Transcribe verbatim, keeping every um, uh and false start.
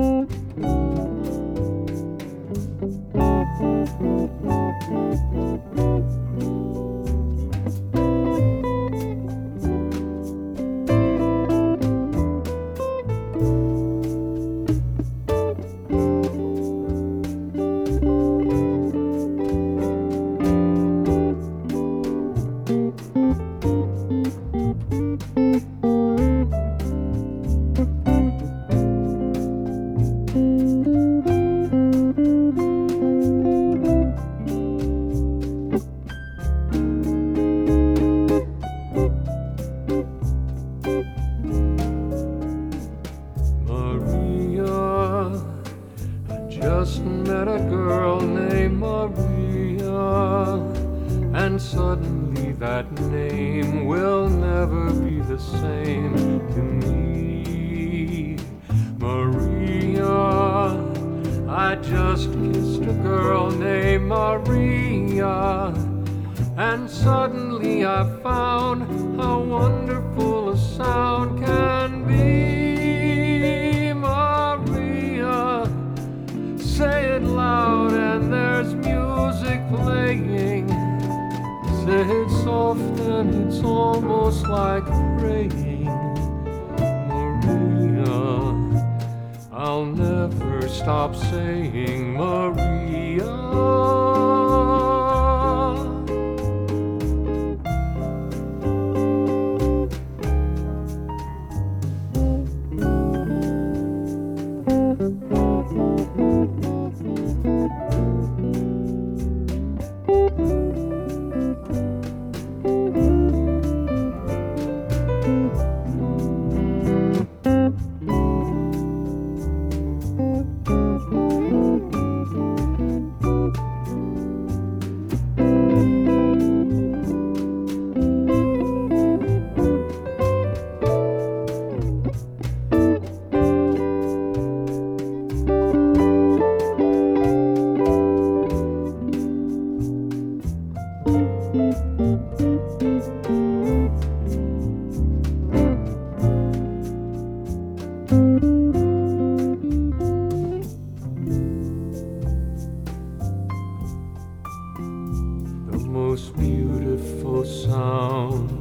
Just met a girl named Maria, and suddenly that name will never be the same to me. Maria, I just kissed a girl named Maria, and suddenly I found how wonderful a sound can be. Say it loud and there's music playing. Say it soft and it's almost like praying. Maria, I'll never stop saying Maria. The most beautiful sound